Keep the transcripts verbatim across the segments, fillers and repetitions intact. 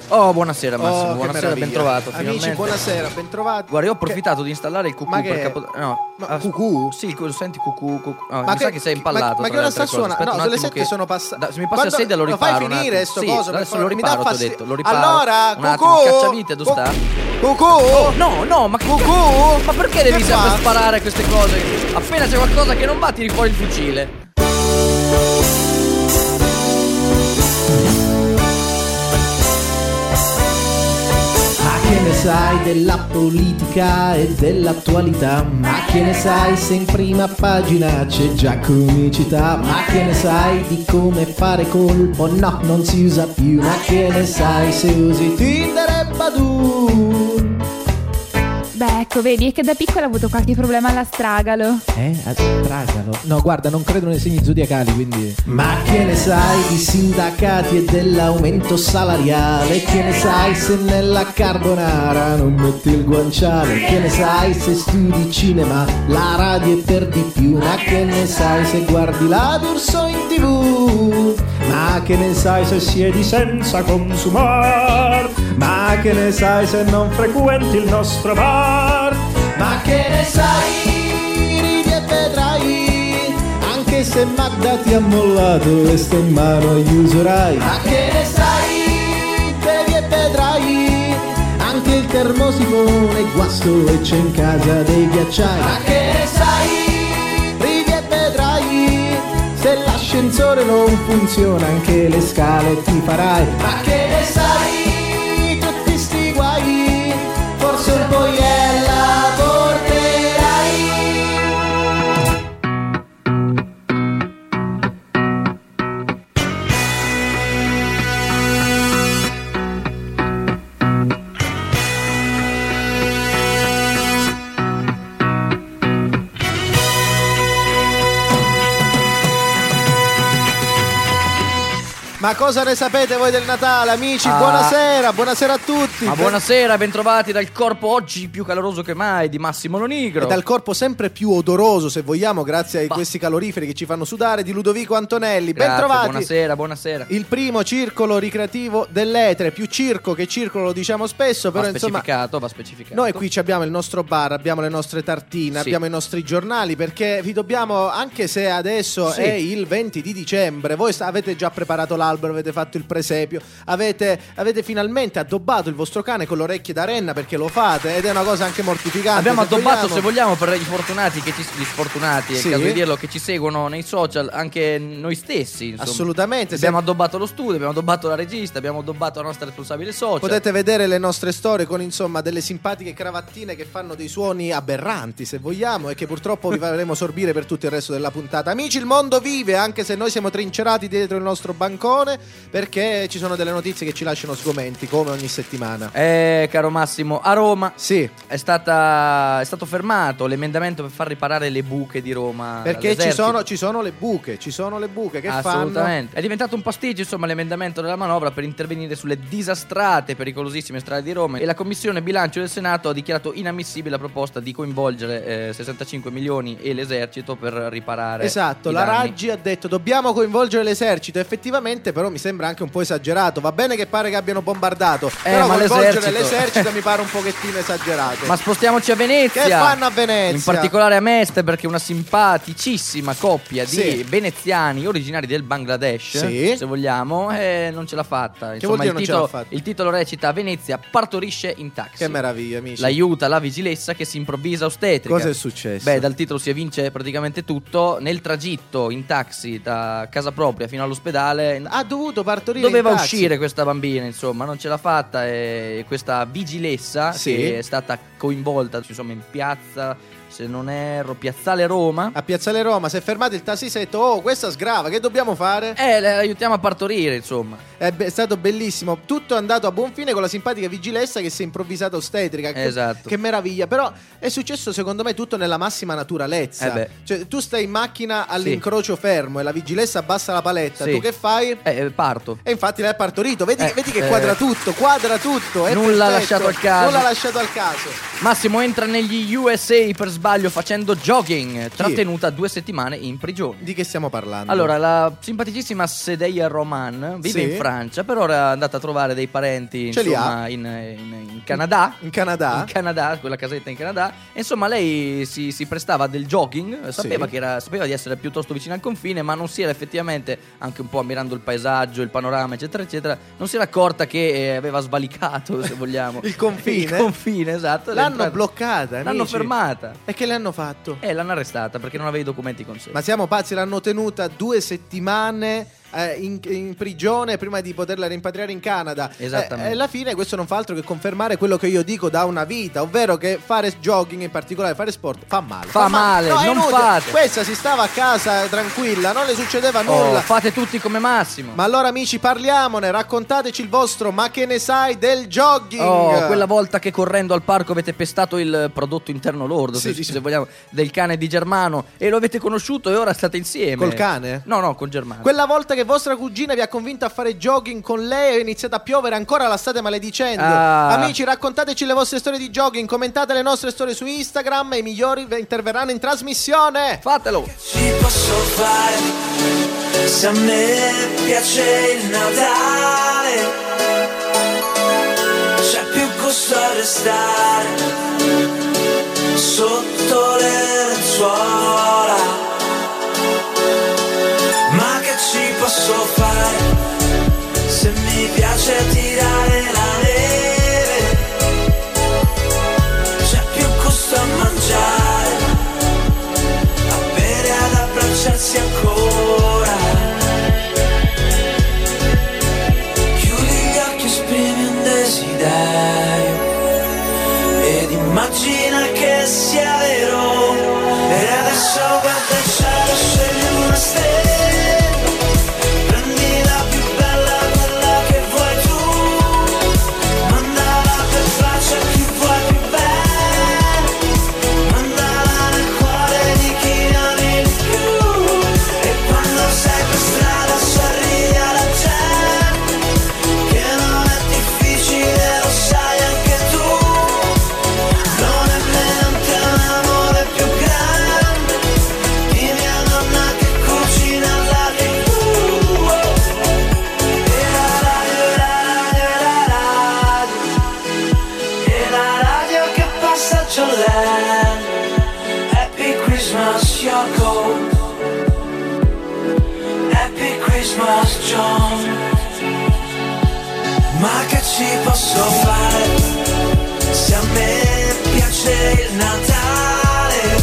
Oh, buonasera Massimo, Oh, buonasera, ben trovato. Amici, finalmente. buonasera, ben trovato. Guarda, io ho approfittato che... di installare il cucù ma per che... Capodanno. No, ma ah, cucù? Sì, il senti cucù, cucù. No, ma mi che... sa che sei impallato. Ma, ma che ora sta suonando? No, sulle sette che... sono passate. Se mi passi a sedia lo riparo. Ma fai finire sto sì, coso, adesso lo riparo, ti ho detto, lo riparo. Allora, un attimo, cucù, cacciavite, dove sta? Cucù? Oh, no, no, ma cucù? Ma perché devi che sempre fa? sparare a queste cose? Appena c'è qualcosa che non va, tiri fuori il fucile. Che ne sai della politica e dell'attualità? Ma che ne sai se in prima pagina c'è già comicità? Ma che ne sai di come fare colpo? No, non si usa più. Ma che ne sai se usi Tinder e Badoo? Beh, ecco, vedi, è che da piccola ho avuto qualche problema alla stragalo. Eh? Stragalo? No, guarda, non credo nei segni zodiacali, quindi... Ma che ne sai di sindacati e dell'aumento salariale? Che ne sai se nella carbonara non metti il guanciale? Che ne sai se studi cinema, la radio è per di più? Ma che ne sai se guardi la D'Urso in tv? Ma che ne sai se siedi senza consumar? Ma che ne sai se non frequenti il nostro bar? Ma che ne sai, ridi e vedrai, anche se Magda ti ha mollato e sta in mano agli usurai. Ma che ne sai, bevi e vedrai, anche il termosifone è guasto e c'è in casa dei ghiacciai. Ma che ne sai, ridi e vedrai, se l'ascensore non funziona anche le scale ti farai. Ma che ne sai, tutti sti guai, forse un po' gliela porterai. Ma cosa ne sapete voi del Natale, amici? Ah. Buonasera, buonasera a tutti. Ma Ben- buonasera, bentrovati dal corpo oggi più caloroso che mai di Massimo Lonigro. E dal corpo sempre più odoroso, se vogliamo, grazie a Bah. questi caloriferi che ci fanno sudare, di Ludovico Antonelli. Grazie, Bentrovati. buonasera, buonasera. Il primo circolo ricreativo dell'etere, più circo che circolo lo diciamo spesso, però va insomma specificato, va specificato. noi qui ci abbiamo il nostro bar, abbiamo le nostre tartine, Sì. abbiamo i nostri giornali, perché vi dobbiamo, anche se adesso Sì. è il venti di dicembre, voi sta- avete già preparato l'albero, avete fatto il presepio, avete, avete finalmente addobbato il vostro cane con le orecchie da renna, perché lo fate ed è una cosa anche mortificante. Abbiamo se addobbato, vogliamo. se vogliamo, per gli fortunati, che ci, gli sfortunati, è Sì. il caso di dirlo, che ci seguono nei social, anche noi stessi. Insomma. Assolutamente. Abbiamo se- addobbato lo studio, abbiamo addobbato la regista, abbiamo addobbato la nostra responsabile social. Potete vedere le nostre storie con insomma delle simpatiche cravattine che fanno dei suoni aberranti, se vogliamo, e che purtroppo vi faremo sorbire per tutto il resto della puntata. Amici, il mondo vive, anche se noi siamo trincerati dietro il nostro bancone, perché ci sono delle notizie che ci lasciano sgomenti, come ogni settimana. Eh, caro Massimo, a Roma Sì, è, stata, è stato fermato l'emendamento per far riparare le buche di Roma. perché ci dall'esercito. sono, ci sono le buche, ci sono le buche che fanno. Assolutamente. È diventato un pasticcio, insomma, l'emendamento della manovra per intervenire sulle disastrate, pericolosissime strade di Roma, e la Commissione Bilancio del Senato ha dichiarato inammissibile la proposta di coinvolgere eh, sessantacinque milioni e l'esercito per riparare. Esatto, i la danni. Raggi ha detto dobbiamo coinvolgere l'esercito, effettivamente però mi sembra anche un po' esagerato. Va bene che pare che abbiano bombardato, però ma coinvolgere l'esercito- l'esercito mi pare un pochettino esagerato. Ma spostiamoci a Venezia. Che fanno a Venezia? In particolare a Mestre, perché una simpaticissima coppia di Sì. veneziani originari del Bangladesh, Sì. se vogliamo, eh, non ce l'ha fatta. Che Insomma, vuol dire il, non ce titolo, l'ha fatta? il titolo recita: Venezia partorisce in taxi. Che meraviglia, amici. L'aiuta la vigilessa che si improvvisa ostetrica. Cosa è successo? Beh, dal titolo si evince praticamente tutto. Nel tragitto in taxi da casa propria fino all'ospedale Ha dovuto partorire doveva in taxi. uscire questa bambina, insomma, non ce l'ha fatta, e questa vigilessa Sì. che è stata coinvolta, insomma, in piazza, se non erro, Piazzale Roma. A Piazzale Roma si è fermato il tassisetto. Oh, questa sgrava, che dobbiamo fare? Eh, le aiutiamo a partorire, insomma. È, be- è stato bellissimo. Tutto è andato a buon fine con la simpatica vigilessa che si è improvvisata ostetrica. Che- Esatto. Che meraviglia. Però è successo secondo me tutto nella massima naturalezza. Eh beh. Cioè, tu stai in macchina all'incrocio fermo e la vigilessa abbassa la paletta. Sì. Tu che fai? Eh, eh, parto. E infatti l'hai partorito. Vedi, Eh, vedi che eh. quadra tutto, quadra tutto. È Nulla perfetto. lasciato al caso. Nulla lasciato al caso. Massimo entra negli U S A per sbaglio facendo jogging, trattenuta due settimane in prigione. Di che stiamo parlando? Allora, la simpaticissima Sedeia Roman vive Sì. in Francia, per ora è andata a trovare dei parenti Ce li insomma, ha? in, in, in Canada. In Canada? In Canada, quella casetta in Canada. E insomma, lei si, si prestava del jogging, sapeva, Sì. che era, sapeva di essere piuttosto vicina al confine, ma non si era effettivamente, anche un po' ammirando il paesaggio, il panorama, eccetera, eccetera, non si era accorta che eh, aveva svalicato, se vogliamo, Il confine? Il confine, esatto. Ed è L'hanno entrata- bloccata, L'hanno amici. fermata. E che le hanno fatto? E l'hanno arrestata perché non aveva i documenti con sé. Ma siamo pazzi, l'hanno tenuta due settimane eh, in, in prigione prima di poterla rimpatriare in Canada. Esattamente. E alla fine questo non fa altro che confermare quello che io dico da una vita, ovvero che fare jogging, in particolare fare sport, fa male. Fa male, No, è non inutile. fate. Questa si stava a casa tranquilla, non le succedeva Oh, nulla. fate tutti come Massimo. Ma allora amici, parliamone, raccontateci il vostro ma che ne sai del jogging. Oh, quella volta che correndo al parco avete pestato il prodotto interno lordo, Sì, se, sì. se vogliamo, del cane di Germano, e lo avete conosciuto e ora state insieme. Col cane? No, no, con Germano. Quella volta che vostra cugina vi ha convinto a fare jogging con lei e è iniziato a piovere, ancora la state maledicendo. Ah. Amici, raccontateci le vostre storie di jogging, commentate le nostre storie su Instagram e i migliori interverranno in trasmissione. Fatelo. Ci posso fare se a me piace il Natale, c'è più gusto a restare sotto le lenzuola. Ma che ci posso fare se mi piace tirare la neve, c'è più gusto a mangiare, a bere, ad abbracciarsi ancora. Chiudi gli occhi, esprimi un desiderio ed immagina che sia vero. E adesso guarda il cielo, scegli una stella, prendi la più bella, quella che vuoi tu, mandala per pace a chi vuoi più bene, mandala nel cuore di chi ami di più. E quando sei per strada sorridi alla gente, che non è difficile, lo sai anche tu, non è niente un amore più grande di mia nonna che cucina la tivù. E la radio, e la radio, e la radio, e la radio che passa a Jolene. Happy Christmas, Yoko. Happy Christmas, John. Ma che ci posso fare se a me piace il Natale,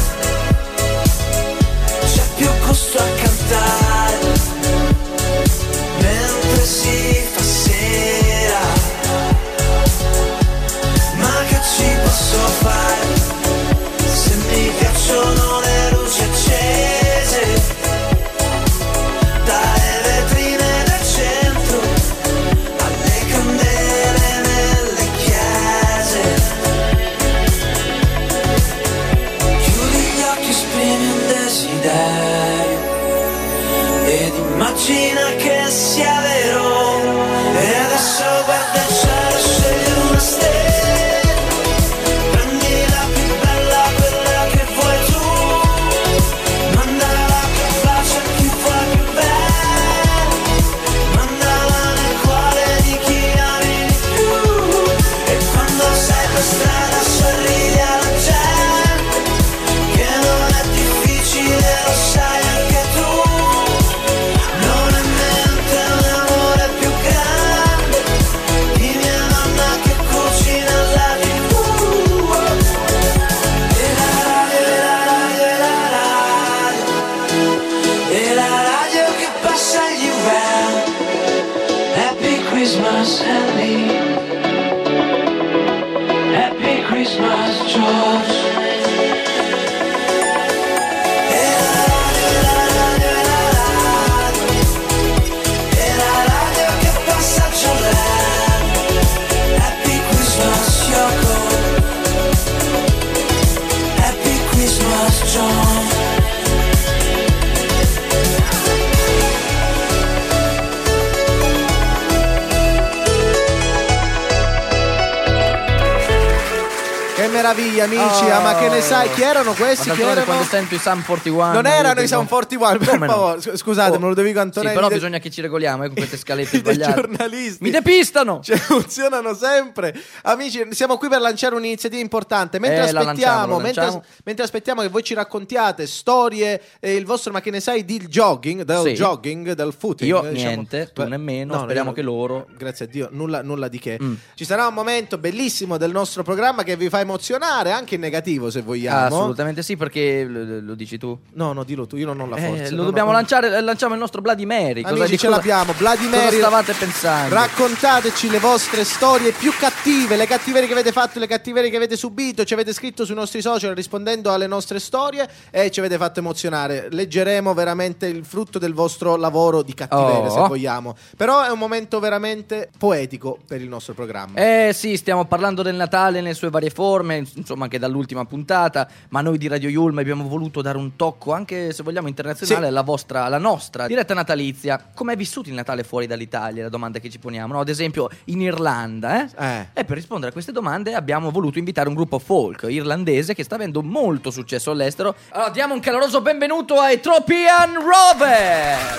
c'è più gusto a cantare mentre si fa sera. Ma che ci posso fare se mi piacciono le luci accese dalle vetrine del centro alle candele nelle chiese. Chiudi gli occhi, esprimi un desiderio ed immagina che sia vero. E adesso guarda il cielo, scegli una stella, prendi la più bella, quella che vuoi tu, mandala per pace a chi vuoi più bene, mandala nel cuore di chi ami di più. E quando sei per strada sorridi alla gente, che non è difficile, lo sai anche tu, non è niente un amore più grande di mia nonna che cucina la tivù. E la radio, e la radio, e la radio, e la radio che passa gli inverni. Happy Christmas, Andy. Happy Christmas, George. E la radio, e la radio, e la radio, e la radio che passa Jolene. Happy Christmas, Yoko. Happy Christmas, John. meraviglia, amici. Oh. Ah, ma che ne sai? Chi erano questi? Ma Chi erano? quando sento i Sum quarantuno Non erano io i Sum dico- quarantuno, per Come no? favore. Scusate, Oh. me lo devo Antonelli. Sì, però de- bisogna che ci regoliamo eh, con queste scalette dei sbagliate. giornalisti. Mi depistano! Cioè, funzionano sempre. Amici, siamo qui per lanciare un'iniziativa importante. Mentre Eh, la aspettiamo, lanciamo, la mentre, lanciamo. mentre aspettiamo che voi ci raccontiate storie e il vostro, ma che ne sai, di jogging, del Sì. jogging, del footing. Io diciamo. niente, tu Beh, nemmeno, no, speriamo io- che loro. Grazie a Dio, nulla, nulla di che. Mm. Ci sarà un momento bellissimo del nostro programma che vi fa emozionare, anche in negativo, se vogliamo. Assolutamente sì, perché lo, lo dici tu. No, no, dillo tu, io non ho la Eh, forza. lo no, dobbiamo no, no. lanciare, lanciamo il nostro Bloody Mary. Cosa- Amici, di ce cosa- l'abbiamo. Bloody Cosa Mary. stavate pensando? Raccontateci le vostre storie più cattive, le cattiverie che avete fatto, le cattiverie che avete subito. Ci avete scritto sui nostri social rispondendo alle nostre storie e ci avete fatto emozionare. Leggeremo veramente il frutto del vostro lavoro di cattiveria, Oh. se vogliamo. Però è un momento veramente poetico per il nostro programma. Eh sì, stiamo parlando del Natale nelle sue varie forme, insomma anche dall'ultima puntata, ma noi di Radio Yulm abbiamo voluto dare un tocco, anche se vogliamo internazionale, Sì. alla vostra, alla nostra diretta natalizia. Come è vissuto il Natale fuori dall'Italia? È la domanda che ci poniamo, no? Ad esempio in Irlanda, eh? Eh. E per rispondere a queste domande abbiamo voluto invitare un gruppo folk irlandese che sta avendo molto successo all'estero. Allora diamo un caloroso benvenuto ai Tropian Rovers!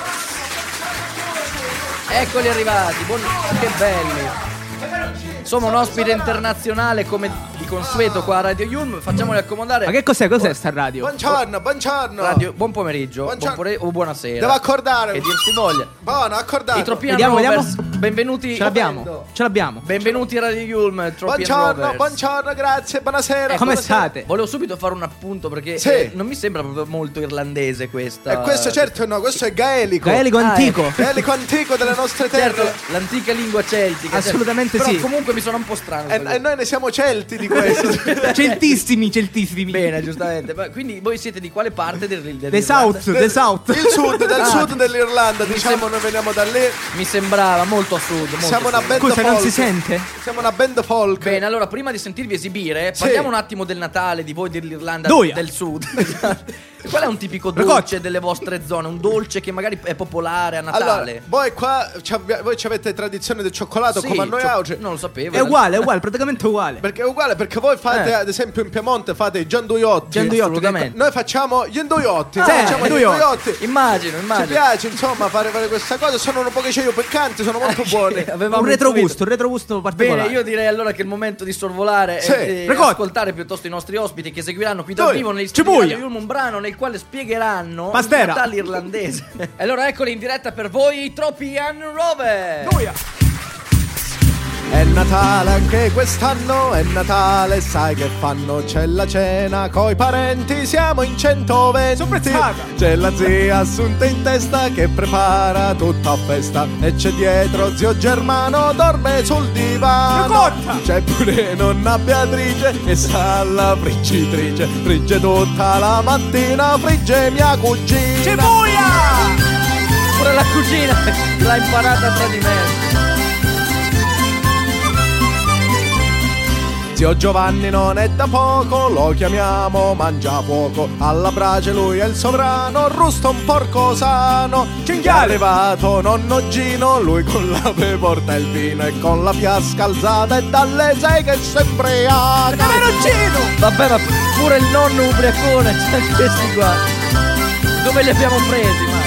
Eccoli arrivati, buon... che belli! Insomma, un ospite internazionale come di consueto qua a Radio Yulm. Facciamoli accomodare. Ma che cos'è? Cos'è sta radio? Buongiorno, buongiorno. Radio, buon pomeriggio, Buongiorno. buon pore- o buonasera. Devo accordare. Che dir si voglia. Buono, accordato. I Tropian Vediamo, Rovers, benvenuti. Ce l'abbiamo, ce l'abbiamo. Benvenuti a Radio Yulm, Tropian Buongiorno, Rovers. buongiorno, grazie, buonasera. Eh, Come buonasera. state? Volevo subito fare un appunto perché Sì. eh, non mi sembra proprio molto irlandese questa. E questo certo no, questo è gaelico. Gaelico Ah, antico. Gaelico antico delle nostre terre. Certo, l'antica lingua celtica. Assolutamente certo. sì. Però comunque mi suona un po' strano. E, e noi ne siamo celti di questo. Celtissimi, celtissimi. Bene, giustamente. Ma quindi voi siete di quale parte del, del The South, The South. Il sud, del Ah. sud dell'Irlanda, diciamo, noi veniamo da lì. Mi sembrava molto a sud. Molto Siamo a una sud. band Scusa, non folk. si sente? Siamo una band folk. Bene, allora prima di sentirvi esibire, Sì. parliamo un attimo del Natale, di voi dell'Irlanda Doia. del Sud. Qual è un tipico Ricocci. dolce delle vostre zone? Un dolce che magari è popolare a Allora, Natale? voi qua ci abbia- voi ci avete tradizione del cioccolato Sì, come a noi cio- oggi. non lo sapevo. È uguale, è uguale, praticamente uguale. Perché è uguale, perché voi fate, Eh. ad esempio in Piemonte fate i gianduiotti. Gianduiotti, assolutamente. Noi facciamo gli induiotti. Sì, facciamo gli induiotti. induiotti. Immagino, Ci immagino. piace insomma fare, fare questa cosa. Sono un pochettino piccanti, sono molto buoni. Avevamo Un retrogusto, intuito. un retrogusto particolare. Bene, io direi allora che è il momento di sorvolare Sì. e, e Ricocchi. ascoltare piuttosto i nostri ospiti che seguiranno qui dal Dove? vivo negli studi di Cibuia. Radio Yulm, un brano nel quale spiegheranno Pastera. il Natale irlandese. E allora eccoli in diretta per voi i Tropian Rovers. È Natale anche quest'anno, è Natale, sai che fanno? C'è la cena coi parenti, siamo in centoventi. Sorprezzata. C'è la zia assunta in testa che prepara tutta a festa. E c'è dietro zio Germano, dorme sul divano. Ricotta. C'è pure nonna Beatrice che sta alla friggitrice. Frigge tutta la mattina, frigge mia cugina. Cibuia! Pure la cugina l'ha imparata tra di me. Zio Giovanni non è da poco, lo chiamiamo mangiafuoco. Alla brace lui è il sovrano, rusta un porco sano. Cinghiale! È arrivato nonno Gino, lui con l'ape porta il vino. E con la fiasca alzata e dalle sei che si ubriaca. Peperoncino! Vabbè, ma pure il nonno ubriacone, c'è questi qua. Dove li abbiamo presi, ma?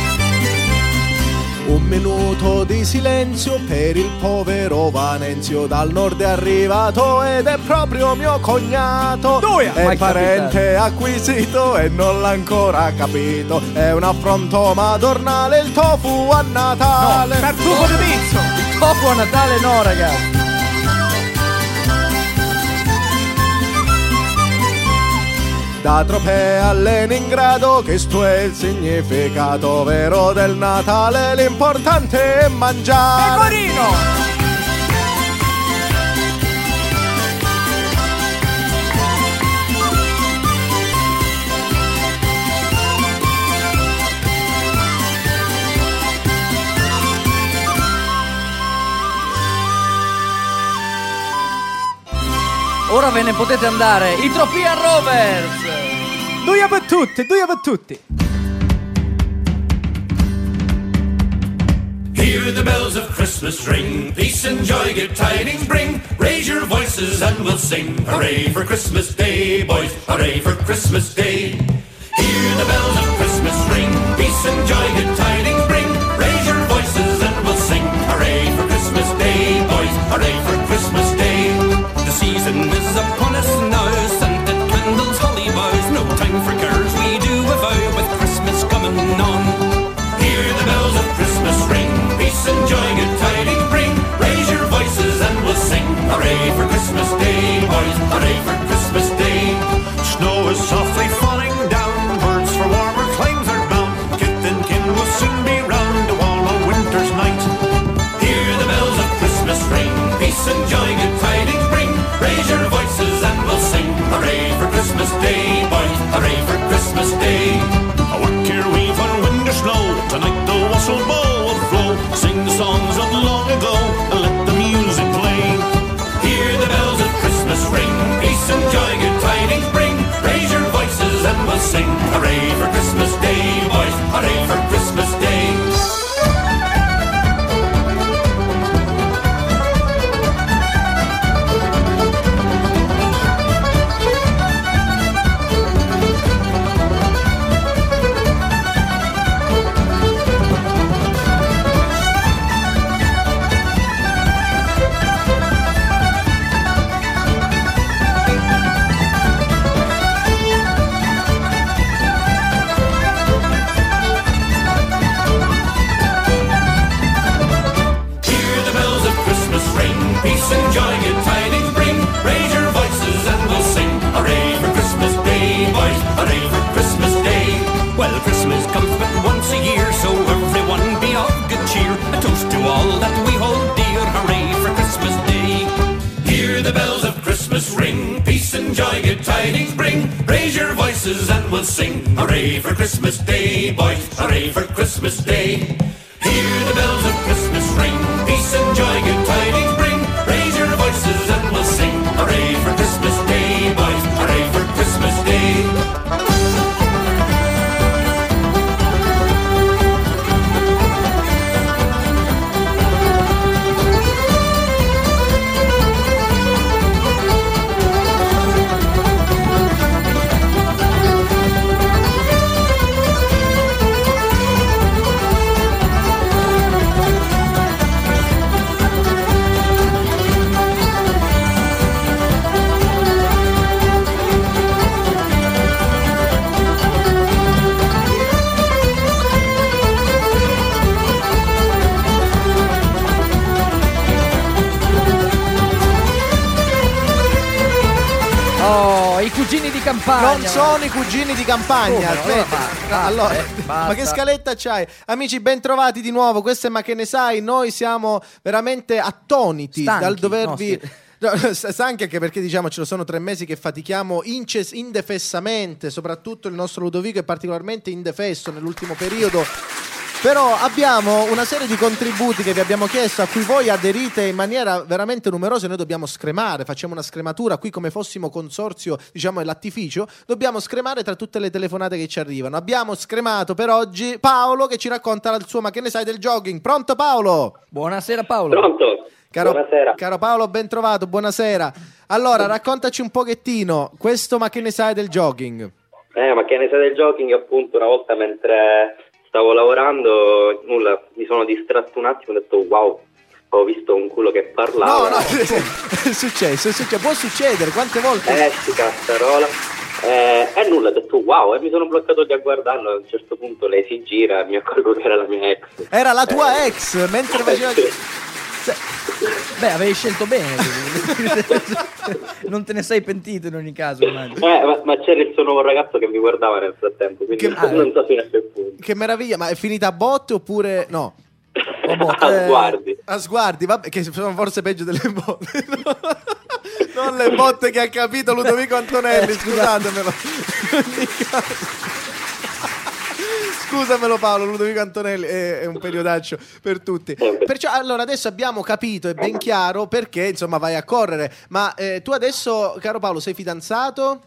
Un minuto di silenzio per il povero Vanenzio. Dal nord è arrivato ed è proprio mio cognato. Doia! È Mai parente acquisito e non l'ha ancora capito. È un affronto madornale il tofu a Natale. Tartufo di pizzo! Il tofu a Natale no, ragazzi. Da Tropea a Leningrado, che sto è il significato vero del Natale, l'importante è mangiare. Pecorino! Ora ve ne potete andare, i Tropian Rovers. Duia per tutti, duia per tutti! Hear the bells of Christmas ring, peace and joy good tidings bring. Raise your voices and we'll sing. Hooray for Christmas Day, boys. Hooray for Christmas Day. Hear the bells of Christmas ring. Peace and joy, good tidings bring. Raise your voices and we'll sing. Hooray for Christmas Day, boys. Hooray for Christmas Day. The season is upon us now. Scented candles, holly boughs. No time for cares, we do a vow with Christmas coming on. Hear the bells of Christmas ring. Peace and joy, good tidings bring. Raise your voices and we'll sing. Hooray for Christmas Day, boys. Hooray for Christmas Day. Snow is softly falling down. Birds for warmer climes are bound. Kith and kin will soon be round to all a winter's night. Hear the bells of Christmas ring. Peace and joy, good tidings bring. Raise your voices and we'll sing. Hooray for Christmas Day, boys. Hooray for Christmas Day. Work your weave on wind or snow. Tonight the wassail bowl will flow. Sing the songs of long ago and let the music play. Hear the bells of Christmas ring. Peace and joy, good tidings bring. Raise your voices and we'll sing. Hooray for Christmas Day, boys. Hooray for Christmas Day. Peace and joy, good tidings bring. Raise your voices and we'll sing. Hooray for Christmas Day, boys. Hooray for Christmas Day. Well, Christmas comes but once a year, so everyone be of good cheer. A toast to all that we hold dear. Hooray for Christmas Day. Hear the bells of Christmas ring. Peace and joy, good tidings bring. Raise your voices and we'll sing. Hooray for Christmas Day, boys. Hooray for Christmas Day. Hear the bells of Christmas ring. Peace and joy, good tidings bring. Raise your voices and we'll sing. Hooray for Christmas Day, boys. Hooray for Christmas Day. Oh, i cugini di campagna. Non sono i cugini di campagna. Come? Aspetta. Allora basta, Allora, eh, basta. ma che scaletta c'hai? Amici, ben trovati di nuovo. Questo è Ma che ne sai? Noi siamo veramente attoniti Stanchi, dal dovervi. no, No, stanchi anche perché diciamo ce lo sono tre mesi che fatichiamo inces- indefessamente, soprattutto il nostro Ludovico è particolarmente indefesso nell'ultimo periodo. Però abbiamo una serie di contributi che vi abbiamo chiesto, a cui voi aderite in maniera veramente numerosa. Noi dobbiamo scremare, facciamo una scrematura qui come fossimo consorzio, diciamo, il lattificio. Dobbiamo scremare tra tutte le telefonate che ci arrivano. Abbiamo scremato per oggi Paolo che ci racconta il suo Ma che ne sai del jogging. Pronto Paolo? Buonasera Paolo. Pronto? Caro, Buonasera. Caro Paolo, ben trovato, buonasera. Allora, raccontaci un pochettino questo Ma che ne sai del jogging. Eh, ma che ne sai del jogging? Appunto, una volta mentre stavo lavorando, nulla, mi sono distratto un attimo e ho detto wow, ho visto un culo che parlava. No, no, è successo, è successo, può succedere, quante volte? Eh, sti cazzarola. Eh, e nulla, ho detto wow, e mi sono bloccato lì a guardarlo. A un certo punto lei si gira e mi accorgo che era la mia ex. Era la tua Eh. ex, mentre faceva... Beh, avevi scelto bene. Non te ne sei pentito in ogni caso, immagino. Eh, ma, ma c'era il suo nuovo ragazzo che mi guardava nel frattempo, quindi Che- non so fino a che punto. Che meraviglia, ma è finita a botte oppure no? A sguardi. A sguardi, vabbè, che sono forse peggio delle botte. No. Non le botte che ha capito Ludovico Antonelli, Eh, scusatemelo. In ogni caso. Scusamelo Paolo, Ludovico Antonelli è, è un periodaccio per tutti. Perciò allora adesso abbiamo capito, è ben chiaro perché insomma vai a correre. Ma eh, tu adesso, caro Paolo, sei fidanzato?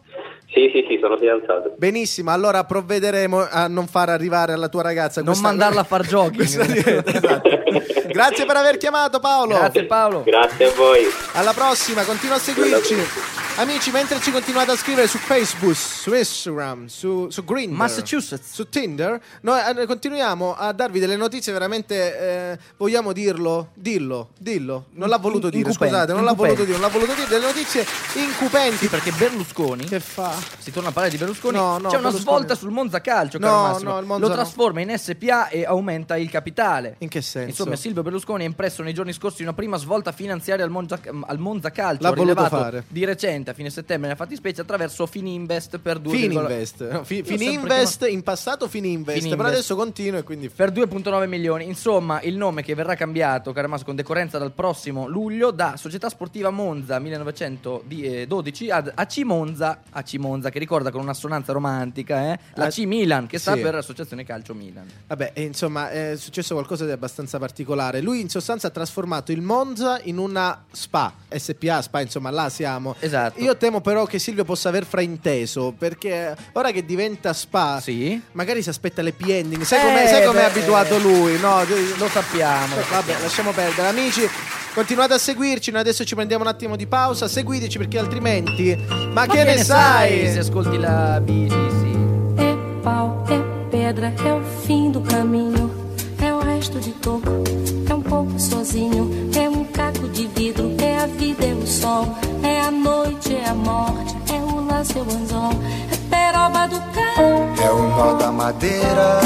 Sì, sì, sì, sono fidanzato. Benissimo, allora provvederemo a non far arrivare alla tua ragazza Non questa- mandarla a far jogging. questa diretta, esatto. Grazie per aver chiamato, Paolo. Grazie Paolo. Grazie a voi. Alla prossima, continua a seguirci. Amici, mentre ci continuate a scrivere su Facebook, su Instagram, su, su Grindr, Massachusetts. su Tinder, noi eh, continuiamo a darvi delle notizie veramente, eh, vogliamo dirlo? Dillo, dillo. Non l'ha voluto dire, Incupenti, scusate, non l'ha incupenti. voluto dire, non l'ha voluto dire, delle notizie incupenti. Sì, perché Berlusconi, Che fa? si torna a parlare di Berlusconi, No, no, c'è una Berlusconi- svolta sul Monza Calcio, caro No, Massimo. no, il Monza lo no. trasforma in S P A e aumenta il capitale. In che senso? Insomma, Silvio Berlusconi ha impresso nei giorni scorsi una prima svolta finanziaria al Monza, al Monza Calcio, L'ha voluto rilevato fare. di recente, a fine settembre, nella fattispecie attraverso Fininvest per due Fininvest, no, fi- Io ho sempre Fininvest in passato Fininvest, Fininvest. però adesso continua e quindi per due virgola nove milioni. Insomma, il nome che verrà cambiato, caro Massimo, con decorrenza dal prossimo luglio, da Società Sportiva Monza millenovecentododici ad A C Monza, A C Monza, che ricorda con un'assonanza romantica, eh? la Ah, C Milan, che sta sì. per Associazione Calcio Milan. vabbè, e insomma, è successo qualcosa di abbastanza particolare. Lui in sostanza ha trasformato il Monza in una SPA, S P A, SPA, insomma, là siamo. Esatto. Io temo però che Silvio possa aver frainteso, perché ora che diventa SPA, Sì. magari si aspetta le P ending. Sai Eh, com'è, sai com'è beh, abituato lui, no? Lo sappiamo. lo Vabbè, sappiamo. lasciamo perdere, amici. Continuate a seguirci, noi adesso ci prendiamo un attimo di pausa. Seguiteci perché altrimenti. Ma, Ma che, ne sai? se ascolti la B B C? É pau, é pedra, é o fim do caminho. É o resto de toco, é um pouco sozinho. É um caco de vidro, é a vida, é o sol. É a noite, é a morte, é o laço, é o anzol. É peroba do carro, É o nó da madeira,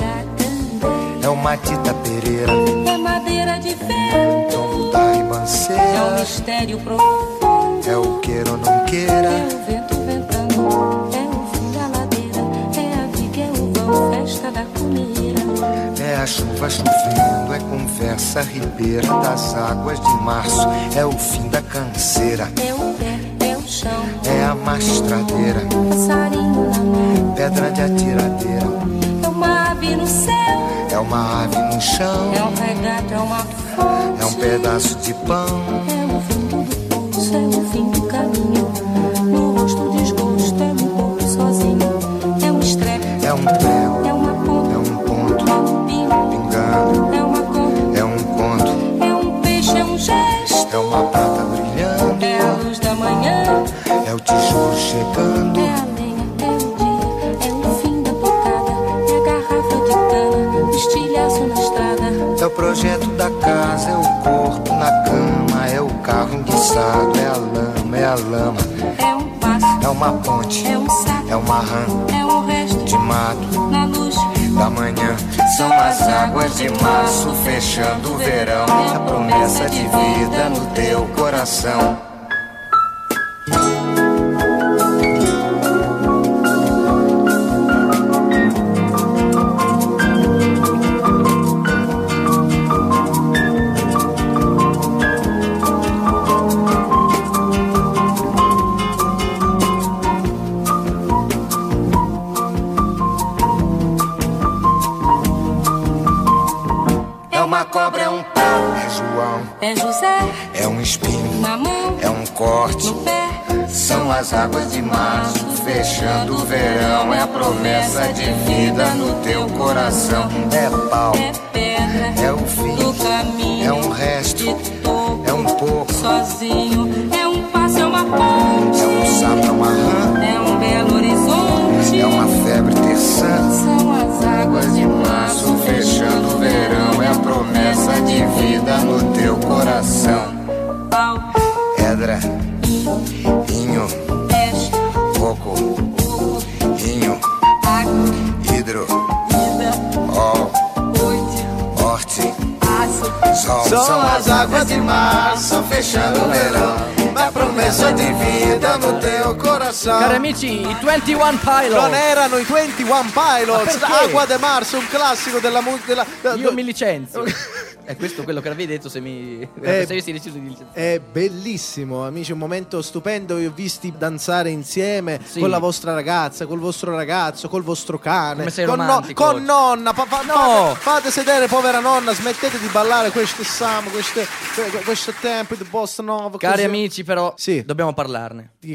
é o Matita Pereira, é madeira de vento. tombo da É o ribanceira, mistério profundo. é o queira ou não É queira, o vento ventando, é o fim da ladeira. É a viga, é o vão, festa da comida. é a chuva chovendo, é conversa ribeira das águas de março, é o fim da canseira, É o pé, é o chão, é a mastradeira, passarinho na mão. pedra de atiradeira, É uma ave no céu, é uma ave no chão, é um regato, é uma fonte. é um pedaço de pão, É o fundo do poço, é o fim do caminho. No rosto desgosto, é um pouco sozinho. É um estrepe, é um prego, é uma ponta, é um ponto, é um pingo, pingando, é uma conta, é um conto, é um peixe, é um gesto. é uma prata brilhando, É a luz da manhã, é o tijolo chegando, é a lenha, é o dia, é o fim da pocada. É a garrafa de cana, estilhaço na estrada. é o projeto da casa, é o corpo na cama, é o carro enguiçado, é a lama, é a lama, É um passo, é uma ponte, é um sapo, é uma rã é um resto de mato na luz. da manhã. São as águas de março fechando o verão, a promessa de vida no teu coração. É uma cobra, é um pau, é João, É José, é um espinho, na mão, é um corte. no pé. São as águas de março fechando o verão, é a promessa de vida no teu coração. É pau, É pedra, é o fim, do caminho. é um resto, de toco, é um pouco, sozinho. É um passo, é uma ponte. é um sapo, é uma rã, É um belo horizonte. é uma febre terçã. São as águas de março Fechando o verão, é a promessa de vida no teu coração. pau, Pedra, inho, peixe, coco, inho, água, hidro, vida, ó, noite, horte, aço. sol. São as águas de março fechando o verão, a promessa de vida no teu coração. Cari amici, i ventuno Pilots. Non erano i ventuno Pilots, Ma perché? Acqua de Marzo, un classico della musica. Io mi licenzio. È questo quello che avevi detto se mi Eh, se avessi deciso di licenziare. È bellissimo, amici, un momento stupendo. Vi ho visti danzare insieme Sì. con la vostra ragazza, col vostro ragazzo, col vostro cane. Come sei con, romantico con oggi. nonna. fa- fa- No. fate, fate sedere, povera nonna. Smettete di ballare queste sam, queste, que- questo tempo di bossa nova. Cari così. amici, però Sì. dobbiamo parlarne. Di che dobbiamo Ormai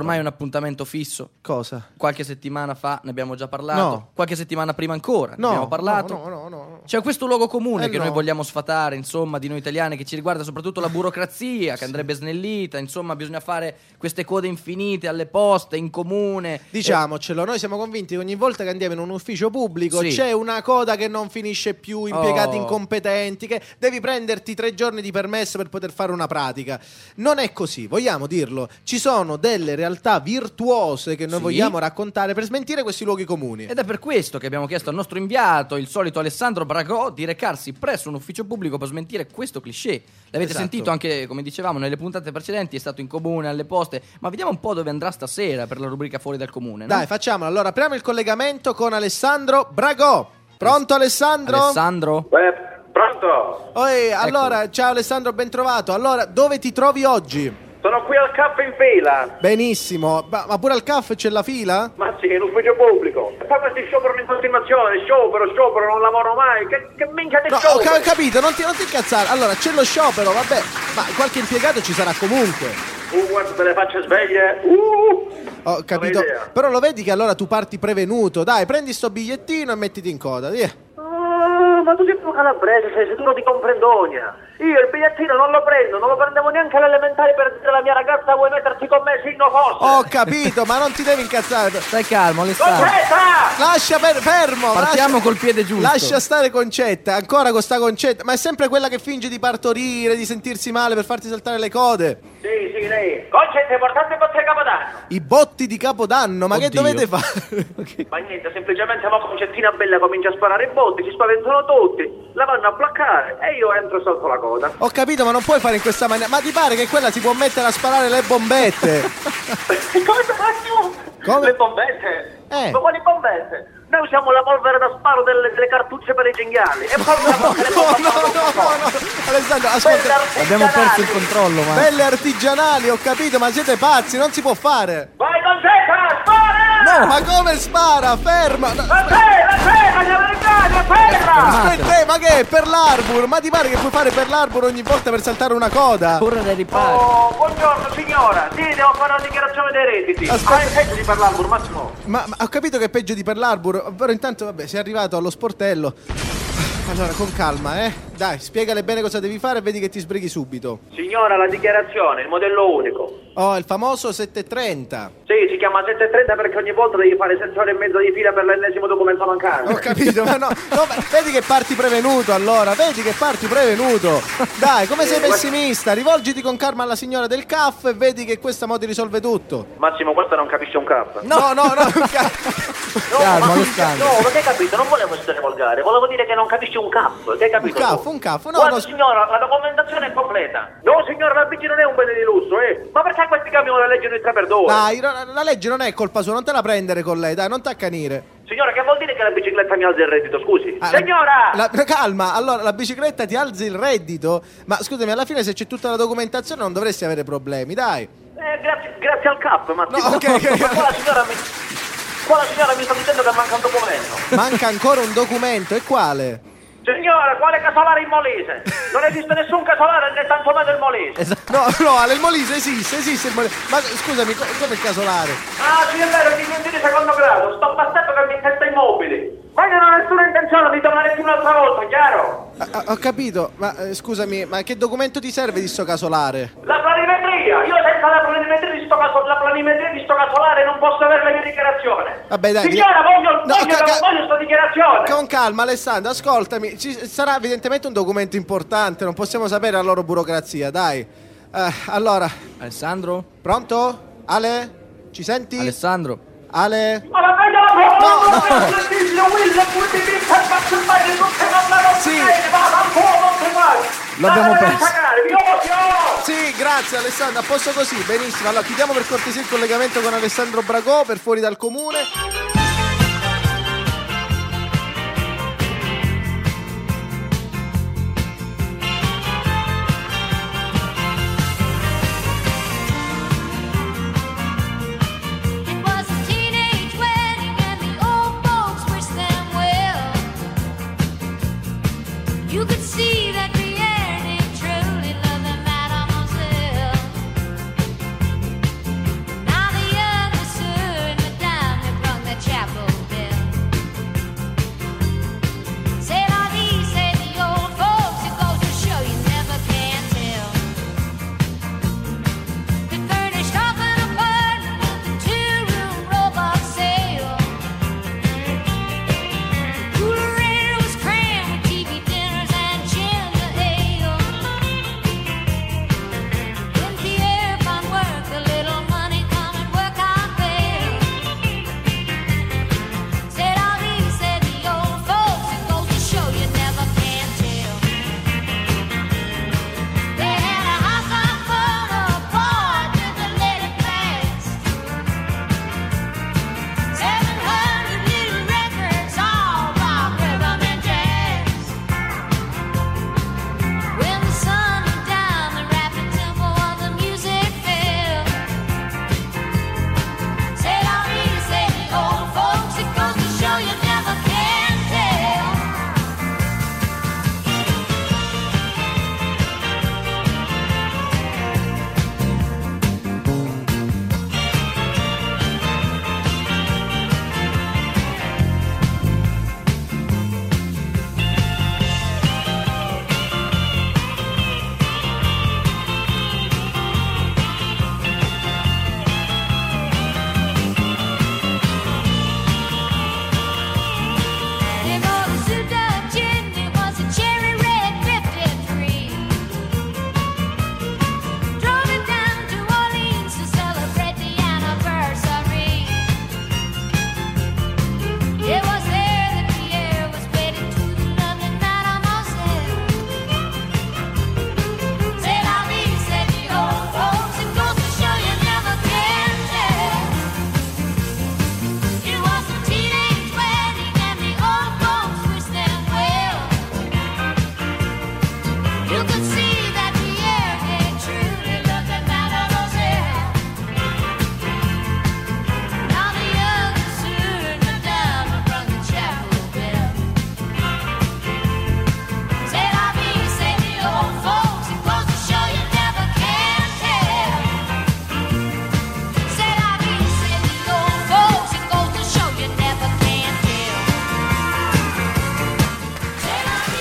ormai un appuntamento fisso. Cosa? Qualche settimana fa ne abbiamo già parlato. No. Qualche settimana prima ancora ne No, abbiamo parlato. no, no, no, no. C'è questo luogo comune Eh che no. noi vogliamo sfatare, insomma, di noi italiani, che ci riguarda soprattutto la burocrazia, che andrebbe snellita. Insomma, bisogna fare queste code infinite alle poste, in comune. Diciamocelo, noi siamo convinti che ogni volta che andiamo in un ufficio pubblico Sì. c'è una coda che non finisce più, impiegati Oh. incompetenti, che devi prenderti tre giorni di permesso per poter fare una pratica. Non è così, vogliamo dirlo. Ci sono delle realtà virtuose che noi Sì. vogliamo raccontare per smentire questi luoghi comuni. Ed è per questo che abbiamo chiesto al nostro inviato, il solito Alessandro Bragò, di recarsi presso un ufficio pubblico per smentire questo cliché. L'avete Esatto. sentito anche, come dicevamo, nelle puntate precedenti, è stato in comune, alle poste, ma vediamo un po' dove andrà stasera per la rubrica Fuori dal Comune, no? Dai, facciamolo. Allora, apriamo il collegamento con Alessandro Bragò. Pronto Alessandro? Alessandro? Eh, pronto? Oi, allora, ciao Alessandro, ben trovato. Allora, dove ti trovi oggi? Sono qui al caffè in fila. Benissimo, ma, ma pure al caffè c'è la fila? Ma sì, in ufficio pubblico. E poi questi scioperano in continuazione, sciopero, sciopero, non lavoro mai. Che, che minchia di No, ho sciopero? ca- capito, non ti, non ti incazzare. Allora, c'è lo sciopero, vabbè, ma qualche impiegato ci sarà comunque. Uh, guarda, te le facce sveglie. Uh! Ho capito, Non ho idea. però lo vedi che allora tu parti prevenuto. Dai, prendi sto bigliettino e mettiti in coda, via. Ah, ma tu sei un calabrese, sei sicuro di comprendogna. Io il bigliettino non lo prendo, non lo prendevo neanche all'elementare per dire alla mia ragazza vuoi metterti con me, sì, no forse. Ho capito, ma non ti devi incazzare. Stai calmo, Alessandro. Concetta! Lascia per, fermo. Partiamo lascia- col piede giusto. Lascia stare Concetta, ancora con sta Concetta. Ma è sempre quella che finge di partorire, di sentirsi male per farti saltare le code. Sì, sì, lei. Concetta, importante per te Capodanno. I botti di Capodanno, ma che Oddio. dovete fare? Ma niente, semplicemente ma Concettina bella comincia a sparare i botti, si spaventano tutti, la vanno a placcare e io entro sotto la coda. Ho capito, ma non puoi fare in questa maniera. Ma ti pare che quella si può mettere a sparare le bombette? Come faccio? Come? Le bombette? Eh. Ma quali bombette? Noi usiamo la polvere da sparo delle, delle cartucce per i cinghiali e poi la No, no, no, no, no. Alessandro, ascolta. Abbiamo perso il controllo, ma... Belle artigianali, ho capito, ma siete pazzi, non si può fare. Vai Concetta, spara! No, ma come spara? Ferma! No, La terra, la terra, gli americani, la terra! aspetta, eh, ma che è per l'Arbor? Ma ti pare che puoi fare per l'Arbor ogni volta per saltare una coda? Corre dai ripari. Oh, buongiorno signora, sì, devo fare una dichiarazione dei redditi. Aspetta. Ah, è peggio di parlarlo, Massimo. Ma, ma ho capito che è peggio di per l'Arbor, però intanto vabbè, sei arrivato allo sportello. Allora, con calma, eh. Dai, spiegale bene cosa devi fare e vedi che ti sbrighi subito. Signora, la dichiarazione, il modello unico. Oh, il famoso settecentotrenta. Sì, si chiama settecentotrenta perché ogni volta devi fare sette ore e mezza di fila per l'ennesimo documento mancante. Ho capito, ma no, no, ma vedi che parti prevenuto allora, vedi che parti prevenuto. Dai, come sei pessimista, rivolgiti con calma alla signora del C A F e vedi che questa mo ti risolve tutto. Massimo, questo non capisce un cazzo. No, no, no, No, Calma, ma, Alessandro. no, ma che hai capito? Non volevo essere volgare, volevo dire che non capisci un cazzo, che hai un capito? C A F, tu? un C A F, no, Guarda no, signora, la documentazione è completa. No signora, la bici non è un bene di lusso, eh. Ma perché questi cambiano la legge di tre per due? dai, la, la legge non è colpa sua, non te la prendere con lei, dai, non t'accanire. Signora, che vuol dire che la bicicletta mi alza il reddito, scusi? Ah, Signora! la- la- calma, allora la bicicletta ti alzi il reddito, ma scusami, alla fine se c'è tutta la documentazione non dovresti avere problemi, dai. Eh, grazie, grazie al cap, Massimo. No, ok, ok. Ma qua la signora mi... Qua la signora mi sta dicendo che manca un documento. Manca ancora un documento, e quale? Signora, quale casolare in Molise? Non esiste nessun casolare né tanto meno il Molise. No, no, Ale, il Molise esiste, esiste il Molise. Ma scusami, co- come il casolare? Ah, sì, è vero, mi senti di secondo grado. Sto passando che mi intesta immobili. Ma io non ho nessuna intenzione di tornare più un'altra volta, chiaro? Ah, ah, ho capito, ma eh, scusami, ma che documento ti serve di sto casolare? La planimetria! Io senza la planimetria di sto, caso- la planimetria di sto casolare non posso avere la mia dichiarazione. Vabbè, dai, Signora, via- voglio, No, voglio, ca- ca- voglio sta dichiarazione. Con calma, Alessandro, ascoltami, ci sarà evidentemente un documento importante, non possiamo sapere la loro burocrazia, dai. Eh, allora, Alessandro? pronto? Ale? Ci senti? Alessandro? Ale? Ma la vedo la foto! No, no. Sì! L'abbiamo perso. Sì, grazie Alessandro, a posto così, benissimo. Allora, chiudiamo per cortesia il collegamento con Alessandro Bragò per Fuori dal Comune. It was a teenage wedding and the old folks wished them well. You could see that Pierre did truly love the mademoiselle. Now the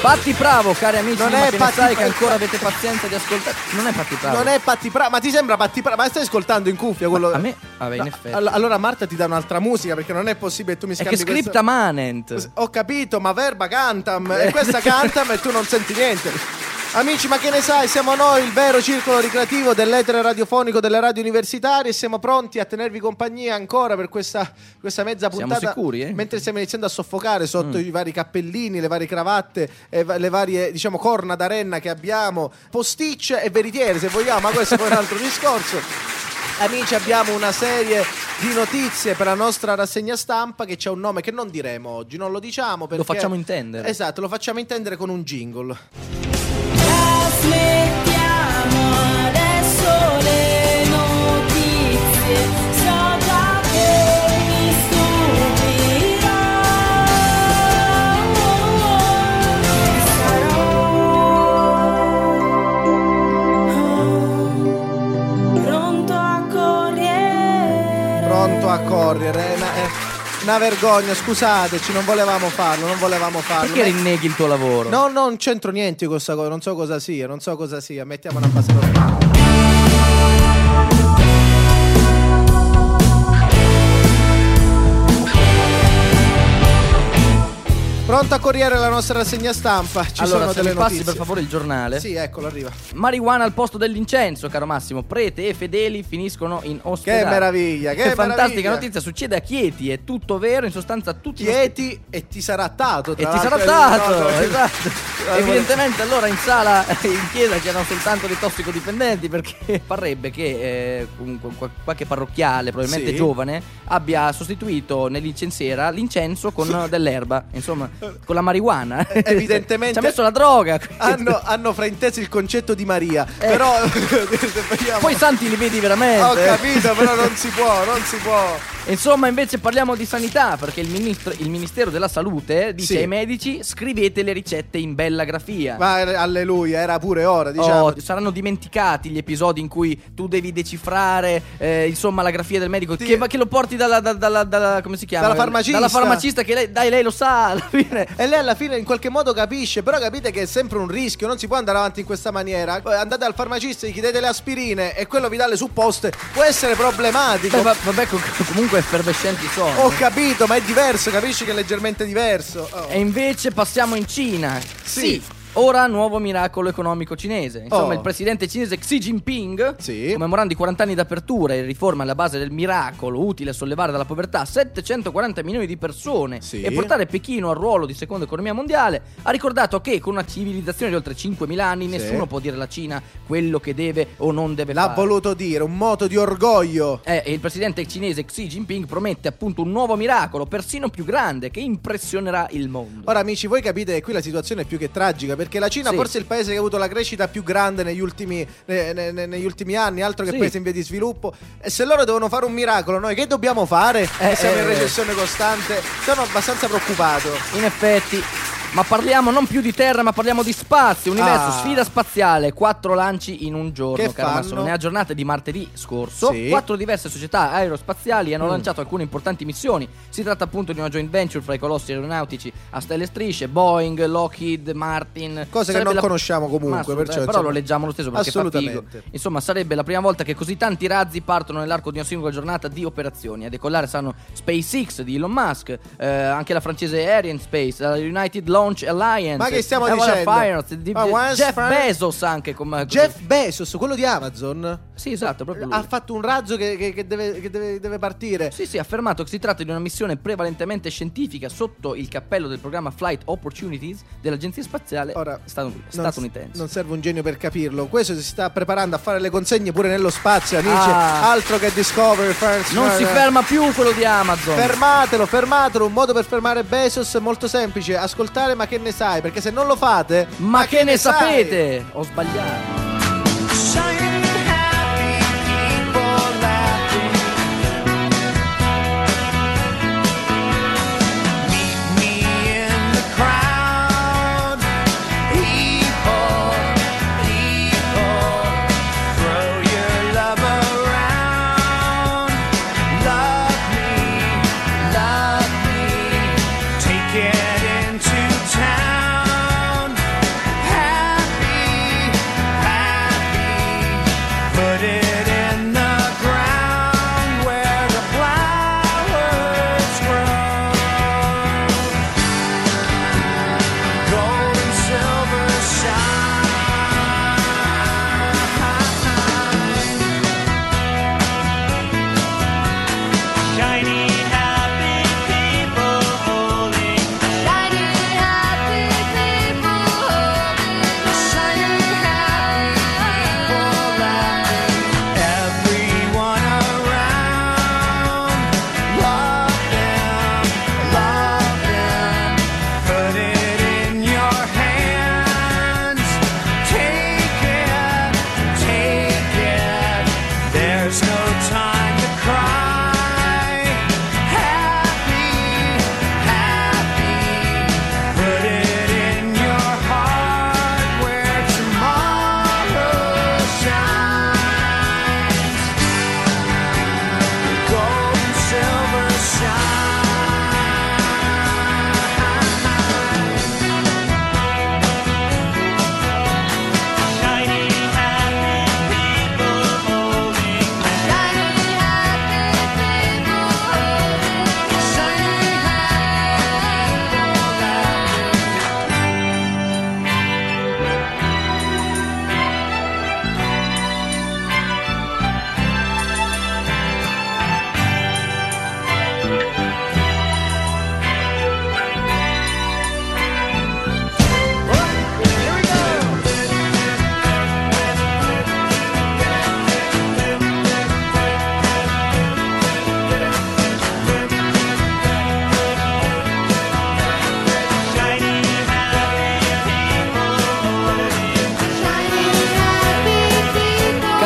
Patti Bravo, cari amici, Non ma è che ne Patti sai che Bravo. ancora avete pazienza di ascoltare. Non è Patti Bravo. Non è Patti Bravo, ma ti sembra Patti Bravo? Ma stai ascoltando in cuffia quello? A me, vabbè, in No, effetti. all- allora Marta ti dà un'altra musica perché non è possibile che tu mi È scambi che scripta questa- manent. Ho capito, ma verba cantam e questa cantam e tu non senti niente. Amici, ma che ne sai? Siamo noi, il vero circolo ricreativo dell'etere radiofonico delle radio universitarie, e siamo pronti a tenervi compagnia ancora per questa, questa mezza Siamo puntata. sicuri, eh? Mentre stiamo iniziando a soffocare sotto Mm. i vari cappellini, le varie cravatte, e va- le varie, diciamo, corna da renna che abbiamo, posticce e veritiere, se vogliamo, ma questo è poi un altro discorso. Amici, abbiamo una serie di notizie per la nostra rassegna stampa che c'ha un nome che non diremo oggi, non lo diciamo perché... Lo facciamo intendere. Esatto, lo facciamo intendere con un jingle. Trasmettiamo adesso le notizie, so già che mi stupirò. Sarò pronto a correre. Pronto a correre, è una, è una vergogna, scusateci, non volevamo farlo, non volevamo farlo. Perché Ma- rinneghi il tuo lavoro? No, no, non c'entro niente con questa cosa, non so cosa sia, non so cosa sia, mettiamo una base normale. Pronto a corriere la nostra rassegna stampa, ci Allora, sono se delle mi passi notizie. per favore il giornale. Sì, eccolo, arriva. Marijuana al posto dell'incenso, caro Massimo. Prete e fedeli finiscono in ospedale. Che meraviglia, che fantastica meraviglia. notizia, succede a Chieti, è tutto vero, in sostanza tutti i Chieti e ti sarà dato, E tra ti sarà l'altro. dato, No, no, esatto. Allora- Evidentemente allora in sala, in chiesa c'erano soltanto dei tossicodipendenti, perché parrebbe che eh, un- qual- qualche parrocchiale, probabilmente Sì. giovane, abbia sostituito nell'incensiera l'incenso con dell'erba, insomma, con la marijuana. Evidentemente ci ha messo la droga. hanno, hanno frainteso il concetto di Maria, però se vogliamo- Poi i santi li vedi veramente. Ho capito, però non si può, non si può. Insomma, invece parliamo di sanità, perché il, ministro, il Ministero della Salute dice Sì. ai medici: scrivete le ricette in bella grafia. Ma eh, alleluia, era pure ora, diciamo. Oh, saranno dimenticati gli episodi in cui tu devi decifrare eh, insomma la grafia del medico, Sì. che, che lo porti dalla, dalla, dalla, dalla- come si chiama? Dalla farmacista. Dalla farmacista che lei, dai, lei lo sa alla fine. E lei alla fine in qualche modo capisce, però capite che è sempre un rischio, non si può andare avanti in questa maniera. Poi andate al farmacista, gli chiedete le aspirine e quello vi dà le supposte, può essere problematico. Beh, va- vabbè, co- comunque effervescenti sono. Ho capito, ma è diverso, capisci che è leggermente diverso. Oh. E invece passiamo in Cina. Sì. Ora nuovo miracolo economico cinese. Insomma, Oh. il presidente cinese Xi Jinping, Sì. commemorando i quaranta anni d'apertura e riforma alla base del miracolo utile a sollevare dalla povertà settecentoquaranta milioni di persone Sì. e portare Pechino al ruolo di seconda economia mondiale, ha ricordato che con una civilizzazione di oltre cinquemila anni nessuno può dire alla Cina quello che deve o non deve L'ha fare. voluto dire, un moto di orgoglio. Eh, e il presidente cinese Xi Jinping promette appunto un nuovo miracolo, persino più grande, che impressionerà il mondo. Ora amici, voi capite che qui la situazione è più che tragica, perché la Cina Sì. forse è il paese che ha avuto la crescita più grande negli ultimi, ne- ne- ne- negli ultimi anni, altro che Sì. paese in via di sviluppo. E se loro devono fare un miracolo, noi che dobbiamo fare? Eh, che siamo eh, in recessione costante. Sono abbastanza preoccupato. In effetti, ma parliamo non più di terra, ma parliamo di spazio, universo, Ah. sfida spaziale, quattro lanci in un giorno, Che caro fanno? Massimo. Nella giornata di martedì scorso, Sì. quattro diverse società aerospaziali hanno Mm. lanciato alcune importanti missioni. Si tratta appunto di una joint venture fra i colossi aeronautici a stelle e strisce, Boeing, Lockheed, Martin. Cose che Sarebbe non la- conosciamo comunque, Ma assolutamente, perciò, però insomma, lo leggiamo lo stesso perché fa figo. assolutamente. Insomma, sarebbe la prima volta che così tanti razzi partono nell'arco di una singola giornata di operazioni. A decollare saranno SpaceX di Elon Musk, eh, anche la francese Arianespace, la United Launch Alliance. Ma che stiamo eh, guarda, dicendo? Finance, di- Ma di- once Jeff Fran- Bezos anche come Jeff Bezos, quello di Amazon, Sì, esatto, proprio lui. ha fatto un razzo che, che- che deve, che deve- deve partire. Sì, sì, ha affermato che si tratta di una missione prevalentemente scientifica sotto il cappello del programma Flight Opportunities dell'Agenzia Spaziale Ora, statu- non, statunitense. non serve un genio per capirlo. Questo si sta preparando a fare le consegne pure nello spazio, amici. Ah. Altro che Discovery First. Non si ferma più quello di Amazon. Fermatelo, fermatelo. Un modo per fermare Bezos è molto semplice: ascoltare Ma che ne sai? Perché se non lo fate, Ma, che, ne sai? sapete? Ho sbagliato. Take it into town.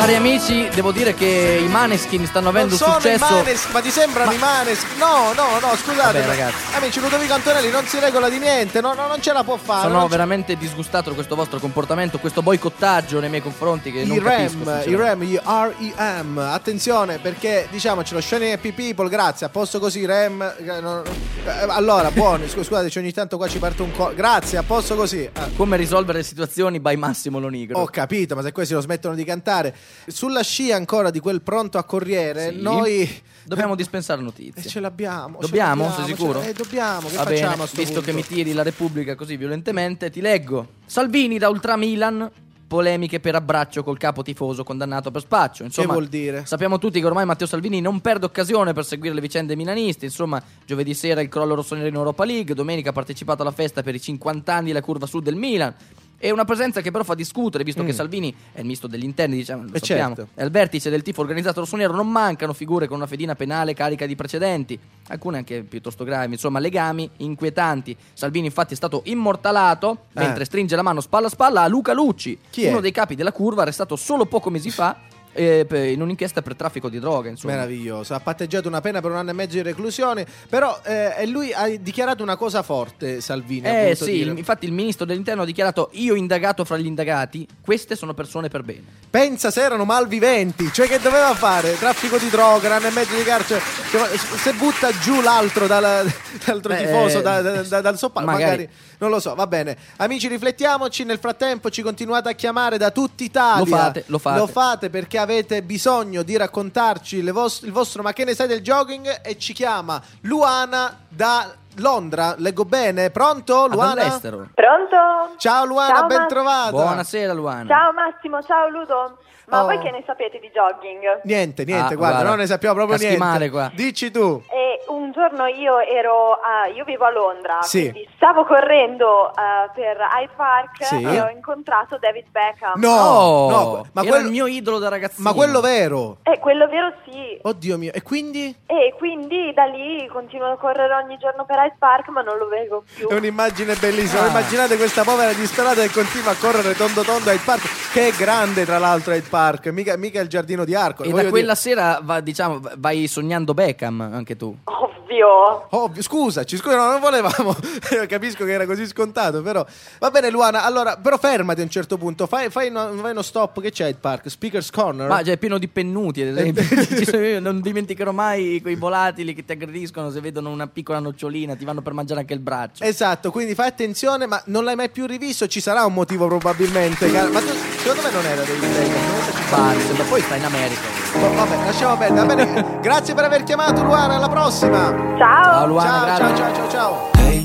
Cari amici, devo dire che i Maneskin stanno avendo non sono successo. i Maneskin, ma ti sembrano Ma- i Maneskin? No, no, no, scusate. Vabbè, ragazzi. Amici, Ludovico Antonelli non si regola di niente, no, no, non ce la può fare. Sono non ce- veramente disgustato da questo vostro comportamento, questo boicottaggio nei miei confronti che I non capisco. R E M, i R E M, gli R E M, attenzione perché diciamocelo, Shining Happy People, grazie, a posto così, R E M. eh, no, eh, allora, buoni, scu- scusate, ogni tanto qua ci parte un co'. Grazie, a posto così. Eh. Come risolvere le situazioni by Massimo Lonigro. Ho capito, ma se questi lo smettono di cantare. Sulla scia ancora di quel pronto a corriere, Sì. noi Dobbiamo dispensare notizie. E ce l'abbiamo. Dobbiamo? ce l'abbiamo, Sei sicuro? ce- eh, dobbiamo, che Va facciamo bene, a sto visto punto? che mi tiri la Repubblica così violentemente, ti leggo. Salvini da Ultra Milan, polemiche per abbraccio col capo tifoso condannato per spaccio. Insomma, Che vuol dire? Sappiamo tutti che ormai Matteo Salvini non perde occasione per seguire le vicende milaniste. Insomma, giovedì sera il crollo rossonero in Europa League, domenica ha partecipato alla festa per i cinquanta anni della curva sud del Milan. È una presenza che però fa discutere, visto Mm. che Salvini è il ministro degli interni, diciamo, lo Eh, sappiamo. certo. È al vertice del tifo organizzato rossonero, non mancano figure con una fedina penale carica di precedenti, alcune anche piuttosto gravi, insomma legami inquietanti. Salvini infatti è stato immortalato Eh. mentre stringe la mano spalla a spalla a Luca Lucci, Chi è? uno dei capi della curva arrestato solo poco mesi fa eh, per- in un'inchiesta per traffico di droga, insomma. Meraviglioso, ha patteggiato una pena per un anno e mezzo di reclusione, però eh, e lui ha dichiarato una cosa forte, Salvini. ha Eh voluto sì, dire. il- infatti il ministro dell'interno ha dichiarato: io indagato fra gli indagati, queste sono persone per bene. Pensa se erano malviventi, cioè che doveva fare? Traffico di droga, un anno e mezzo di carcere, cioè, se butta giù l'altro dal, dall'altro Beh, tifoso eh, da- da- da- dal soppalco, magari. magari. non lo so, va bene. Amici, riflettiamoci, nel frattempo ci continuate a chiamare da tutta Italia. Lo fate, lo fate. Lo fate perché avete bisogno di raccontarci le vos- il vostro ma che ne sai del jogging, e ci chiama Luana da Londra, leggo bene? Pronto Luana? All'estero. Pronto? Ciao Luana, Ciao, ben Mas- trovata. Buonasera Luana. Ciao Massimo, ciao Ludo. Ma Oh. voi che ne sapete di jogging? Niente, niente, Ah, guarda, guarda, non ne sappiamo proprio caschi niente. male qua. Dici tu. E un giorno io ero a, io vivo a Londra, Sì. quindi stavo correndo eh, per Hyde Park Sì. e ho incontrato David Beckham. No, Oh, no, ma era quello, il mio idolo da ragazzino. ma quello vero. E quello vero sì. Oddio mio, e quindi? E quindi da lì continuo a correre ogni giorno per Hyde Park, ma non lo vedo più. È un'immagine bellissima. Ah. Immaginate questa povera disperata che continua a correre tondo tondo a Hyde Park, che è grande tra l'altro Hyde Park, mica, mica il giardino di Arco. E voglio da quella dire. sera va- diciamo, vai sognando Beckham anche tu. Ovvio. Ovvio, scusaci, scusa, no, non volevamo. Capisco che era così scontato, però. Va bene, Luana. Allora, però fermati a un certo punto. Fai, fai, uno, fai uno stop. Che c'è Hyde Park? Speaker's Corner? Ma già è pieno di pennuti, ad esempio. Ci sono- io non dimenticherò mai quei volatili che ti aggrediscono se vedono una piccola nocciolina, ti vanno per mangiare anche il braccio. Esatto, quindi fai attenzione, ma non l'hai mai più rivisto? Ci sarà un motivo probabilmente. cara- Ma tu, secondo me non era dei Pare, sembra, poi sta in America. Oh, vabbè, lasciamo perdere. Va bene. Grazie per aver chiamato, Luana. Alla prossima. Ciao. Ciao Luana, ciao, grazie. ciao, ciao, ciao, ciao. Hey,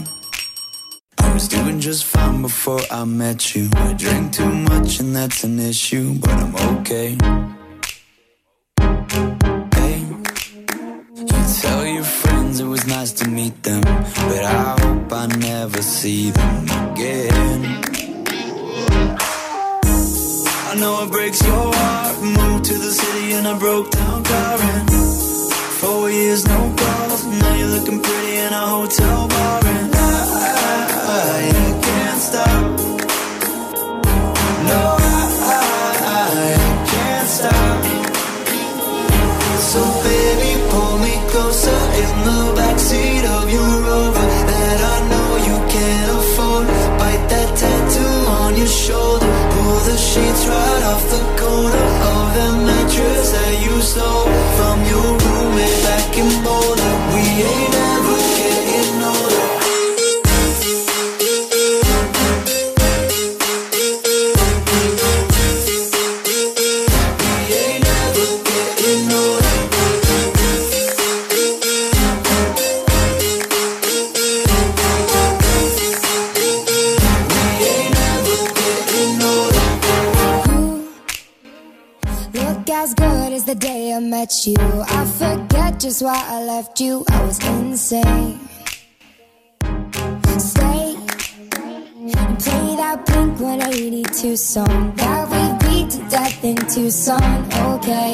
I was doing just fine before I met you. I drank too much and that's an issue, but I'm okay. Hey, you tell your friends it was nice to meet them, but I hope I never see them again. I know it breaks your heart. Moved to the city in a broke down car and four years no calls. Now you're looking pretty in a hotel bar and I, I, I can't stop. No, I, I, I can't stop. So baby, pull me closer in the backseat of your Rover that I know you can't afford. Bite that tattoo on your shoulder. Pull the sheets right off the corner of the mattress that you stole from your roommate back in Boulder. We ain't ever getting older. We ain't ever getting older. We ain't ever getting older. Look as good as the day I met you. I forget just why I left you. I was insane. Stay and play that Blink one eighty-two song that we beat to death in Tucson. Okay.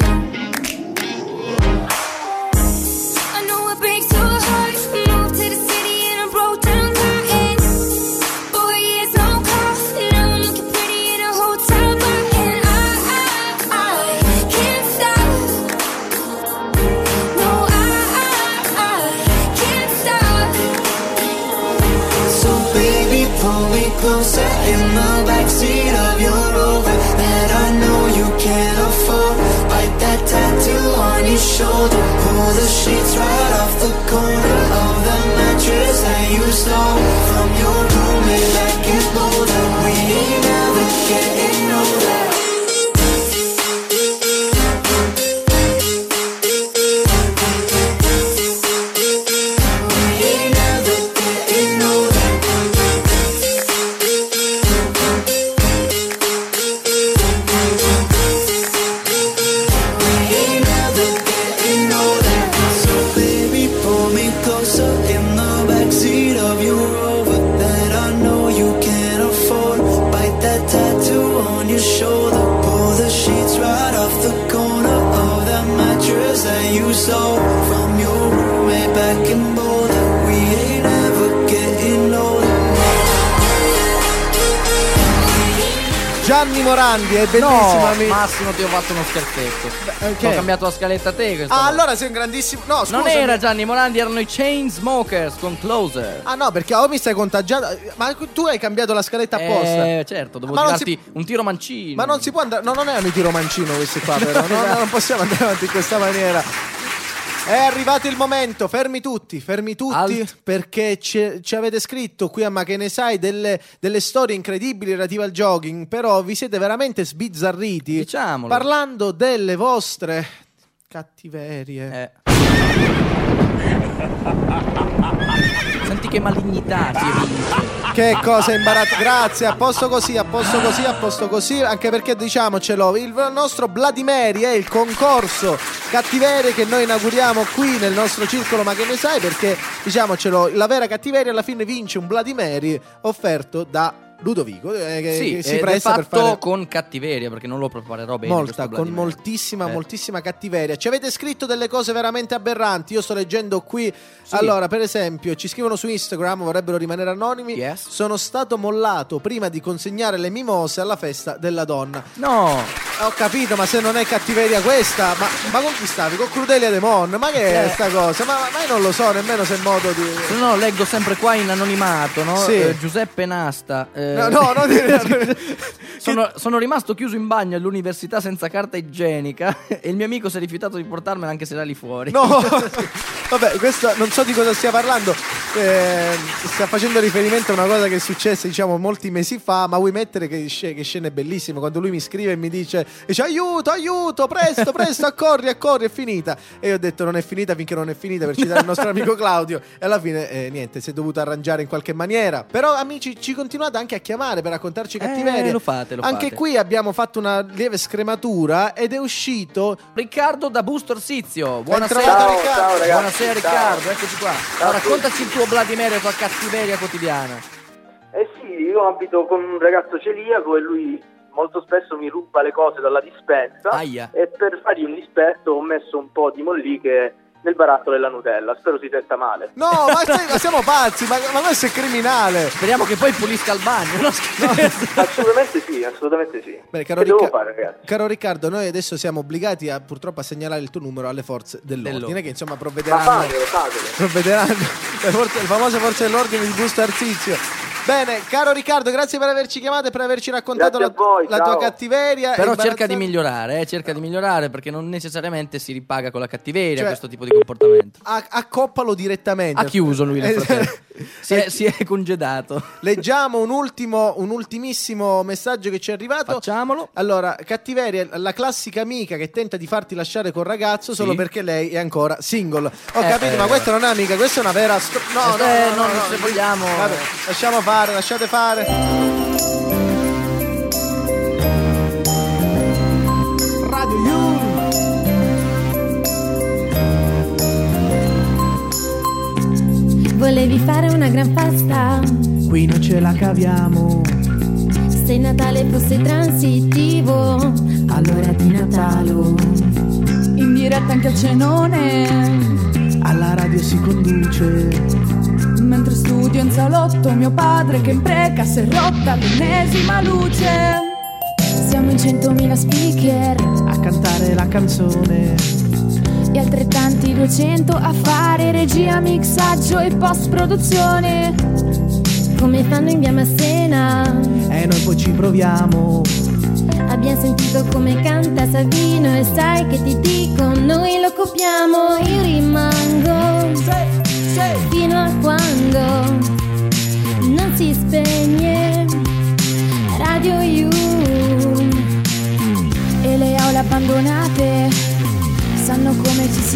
I know it breaks your heart. Moved to the city and I broke down crying. Four years no call. Now I'm looking pretty in a hotel bar and I, I, I sheets right off the corner of the mattress that you stole from your roommate back in Boulder. We ain't never getting older. You stole from your roommate back in Boulder. We ain't ever getting older. Gianni Morandi è bellissimo. No, amico. Massimo, ti ho fatto uno scherzetto. Okay. Ho cambiato la scaletta a te. Ah, volta. Allora sei un grandissimo. No, scusa. Non era Gianni Morandi, erano i Chainsmokers con Closer. Ah, no, perché o mi stai contagiando. Ma tu hai cambiato la scaletta apposta. Eh, certo, dovevo ma tirarti si... un tiro mancino. Ma non si può andare. No, non erano i tiro mancino questi qua, però. No, no, non possiamo andare avanti in questa maniera. È arrivato il momento, fermi tutti, fermi tutti, Alt. Perché ci, ci avete scritto qui a Ma che ne sai delle, delle storie incredibili relative al jogging, però vi siete veramente sbizzarriti. Diciamolo. Parlando delle vostre cattiverie. Eh. Senti che malignità ti vince. Che cosa imbarazzante. Grazie, a posto così, a posto così, a posto così. Anche perché diciamocelo, il nostro Vladimeri è il concorso cattiverie che noi inauguriamo qui nel nostro circolo Ma che ne sai, perché diciamocelo, la vera cattiveria alla fine vince un Vladimeri offerto da Ludovico, eh, che, sì, che si presta per fare fatto con cattiveria, perché non lo preparerò bene. Molta, con moltissima, eh. moltissima cattiveria. Ci avete scritto delle cose veramente aberranti. Io sto leggendo qui. Sì. Allora, per esempio, ci scrivono su Instagram, vorrebbero rimanere anonimi. Yes. Sono stato mollato prima di consegnare le mimose alla festa della donna. No, ho capito, ma se non è cattiveria questa, ma, ma con chi stavi? Con Crudelia De Mon? Ma che è eh. sta cosa? Ma, ma io non lo so nemmeno se è modo di. No, leggo sempre qua in anonimato, no? Sì. Eh, Giuseppe Nasta. Eh, No, no, no sono, sono rimasto chiuso in bagno all'università senza carta igienica e il mio amico si è rifiutato di portarmela anche se era lì fuori. No, vabbè, questo non so di cosa stia parlando. Eh, sta facendo riferimento a una cosa che è successa, diciamo, molti mesi fa. Ma vuoi mettere che, che scene bellissime quando lui mi scrive e mi dice, dice aiuto, aiuto, presto, presto, accorri, accorri, è finita. E io ho detto non è finita finché non è finita, per citare il nostro amico Claudio. E alla fine eh, niente, si è dovuto arrangiare in qualche maniera. Però amici, ci continuate anche a chiamare per raccontarci cattiverie. Eh, lo fate, lo anche fate. qui abbiamo fatto una lieve scrematura ed è uscito Riccardo da Busto Arsizio. Buonasera. Ciao, Riccardo. ciao, ragazzi. Buonasera Riccardo, eccoci qua. Ciao, allora, raccontaci il tuo Vladimiro e la tua cattiveria quotidiana. Eh sì, io abito con un ragazzo celiaco e lui molto spesso mi ruba le cose dalla dispensa. Aia. E per fargli un dispetto ho messo un po' di molliche nel barattolo della Nutella. Spero si senta male. No, ma, stai, ma siamo pazzi, ma, ma questo è criminale. Speriamo che poi pulisca il bagno. No, no, assolutamente sì, assolutamente sì. Bene, caro, che devo Ricca- fare, ragazzi? Caro Riccardo, noi adesso siamo obbligati a purtroppo a segnalare il tuo numero alle forze dell'ordine, dell'ordine. che insomma Ma provvederanno. fatelo, fatelo. Provvederanno le, forze, le famose forze dell'ordine di Busto Arsizio. Bene, caro Riccardo, grazie per averci chiamato e per averci raccontato la, voi, la tua cattiveria. Però cerca di migliorare, eh, cerca di migliorare, perché non necessariamente si ripaga con la cattiveria, cioè, questo tipo di comportamento. A- accoppalo direttamente. Ha chiuso lui nel frattempo. si, è, si è congedato. Leggiamo un ultimo, un ultimissimo messaggio che ci è arrivato. Facciamolo. Allora, cattiveria, la classica amica che tenta di farti lasciare col ragazzo sì. solo perché lei è ancora single. Ho eh, capito, eh, ma questa non è amica, questa è una vera sto- no, no, eh, no, no, no, no, se no, vogliamo. Vabbè, lasciamo fare, lasciate fare. Radio You. Volevi fare una gran festa, qui non ce la caviamo. se Natale fosse transitivo, All'ora di Natale in diretta anche al cenone, alla radio si conduce. mentre studio in salotto mio padre che impreca si è rotta l'ennesima luce. Siamo in centomila speaker a cantare la canzone e altrettanti duecento a fare regia, mixaggio e post produzione, come fanno in via Massena. e noi poi ci proviamo. Abbiamo sentito come canta Savino e sai che ti dico, noi lo copiamo in rima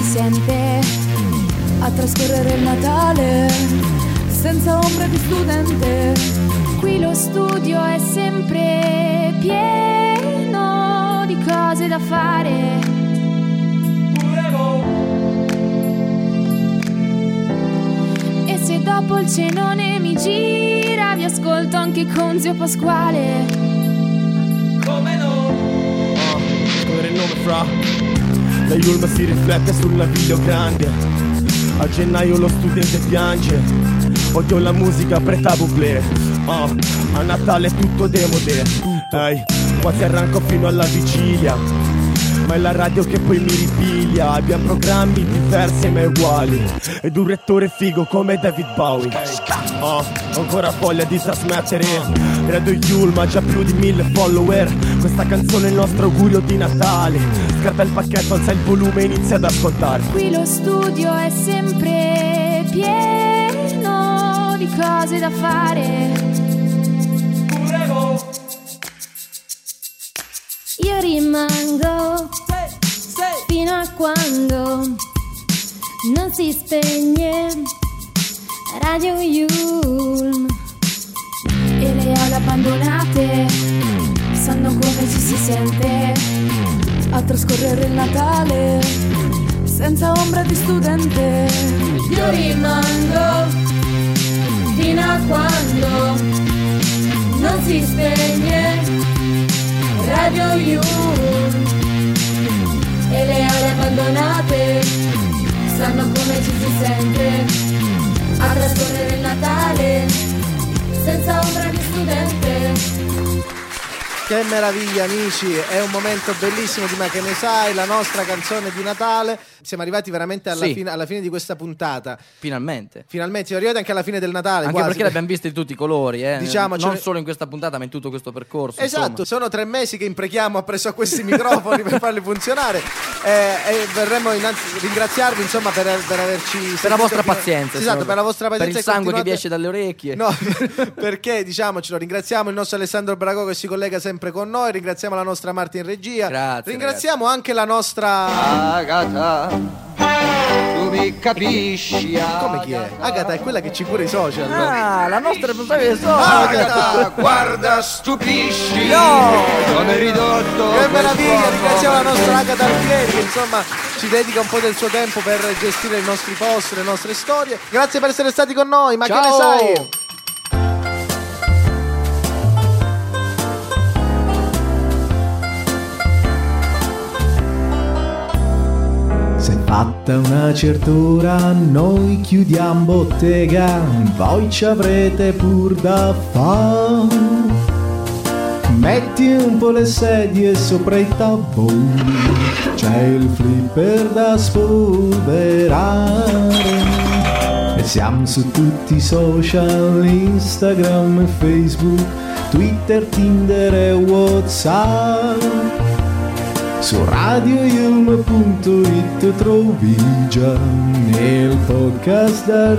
sente a trascorrere il Natale senza ombra di studente. Qui lo studio è sempre pieno di cose da fare. E se dopo il cenone mi gira, vi ascolto anche con zio Pasquale. Come no? Oh, scrivere il nome fra. La Yulma si riflette sul naviglio grande. A gennaio lo studente piange. Odio la musica preta bublé. Oh, a Natale tutto demode. Ehi, quasi arranco fino alla vigilia. Ma è la radio che poi mi ripiglia. Abbiamo programmi diversi ma uguali. Ed un rettore figo come David Bowie. Oh, ho ancora voglia di trasmettere Radio Yulma, già più di mille follower. Questa canzone è il nostro augurio di Natale. Scarta il pacchetto, alza il volume e inizia ad ascoltare. Qui lo studio è sempre pieno di cose da fare. Io rimango fino a quando non si spegne Radio Yulm. E le aule abbandonate sanno come ci si sente a trascorrere il Natale senza ombra di studente. Io rimango fino a quando non si spegne Radio Yulm. E le aule abbandonate sanno come ci si sente a trascorrere il Natale senza ombra di studente. Che meraviglia amici, è un momento bellissimo di Ma che ne sai, la nostra canzone di Natale. Siamo arrivati veramente alla, Sì. fine, alla fine di questa puntata. Finalmente. Finalmente, siamo arrivati anche alla fine del Natale. Anche quasi. perché l'abbiamo vista di tutti i colori, eh. Diciamocelo. Non solo in questa puntata, ma in tutto questo percorso. Esatto, insomma. sono tre mesi che imprechiamo appresso a questi microfoni per farli funzionare. Eh, e vorremmo innanzi ringraziarvi insomma per, per averci Per la vostra fino- pazienza. Esatto, signor- per la vostra pazienza. Per il sangue che continuate- vi esce dalle orecchie. No, perché diciamocelo, ringraziamo il nostro Alessandro Brago che si collega sempre con noi, ringraziamo la nostra Marta in regia. Grazie, Ringraziamo anche la nostra Agata, tu mi capisci? Come chi è? Agata è quella che ci cura i social. Ah, la nostra responsabile social. Agata, guarda, stupisci. No! Sono ridotto. Che quel meraviglia, fuoco. ringraziamo la nostra Agata Alfieri che insomma ci dedica un po' del suo tempo per gestire i nostri post, le nostre storie. Grazie per essere stati con noi, ma Ciao! che ne sai? Se è fatta una certa ora noi chiudiamo bottega, voi ci avrete pur da fare. Metti un po' le sedie sopra i tabuni, c'è il flipper da spolverare. E siamo su tutti i social, Instagram e Facebook, Twitter, Tinder e WhatsApp. Su radio yulm punto it trovi già il podcast da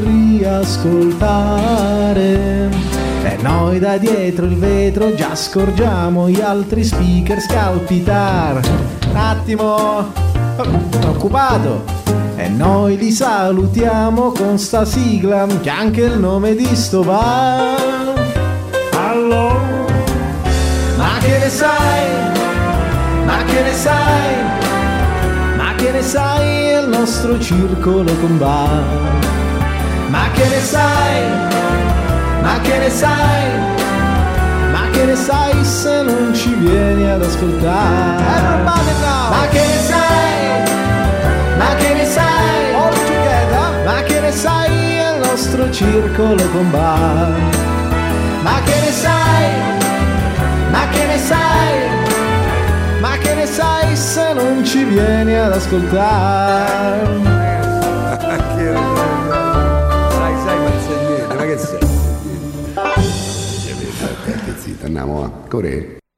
riascoltare. E noi da dietro il vetro già scorgiamo gli altri speaker scalpitar. Un attimo, sono occupato. E noi li salutiamo con sta sigla che ha anche il nome di sto bar. Allora, ma che ne sai? Ma che ne sai? Ma che ne sai? È il nostro circolo con bar. Ma che ne sai? Ma che ne sai? Ma che ne sai se non ci vieni ad ascoltare? Ma che ne sai? Ma che ne sai? All together. Ma che ne sai? È il nostro circolo con bar. Ma che ne sai? Ma che ne sai? Ma che ne sai se non ci vieni ad ascoltare? Sai, sai, Mazzellini, ma che sei? Zitto, andiamo a correre.